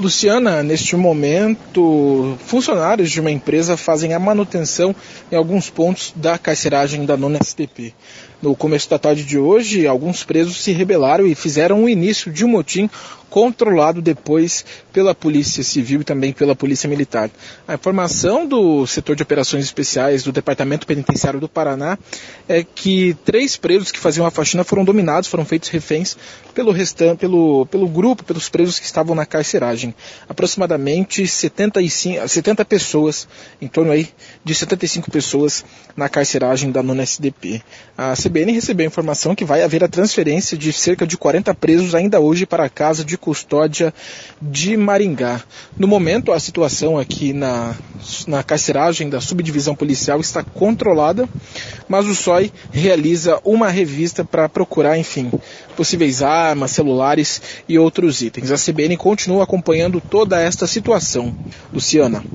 Luciana, neste momento, funcionários de uma empresa fazem a manutenção em alguns pontos da carceragem da 9ª SDP. No começo da tarde de hoje, alguns presos se rebelaram e fizeram o início de um motim controlado depois pela Polícia Civil e também pela Polícia Militar. A informação do setor de operações especiais do Departamento Penitenciário do é que 3 presos que faziam a faxina foram dominados, foram feitos reféns pelo grupo, pelos presos que estavam na carceragem. Aproximadamente 70 pessoas, em torno aí de 75 pessoas na carceragem da 9ª SDP. A CBN recebeu a informação que vai haver a transferência de cerca de 40 presos ainda hoje para a Casa de Custódia de Maringá. No momento, a situação aqui na carceragem da subdivisão policial está controlada, mas o SOI realiza uma revista para procurar, possíveis armas, celulares e outros itens. A CBN continua acompanhando toda esta situação. Luciana.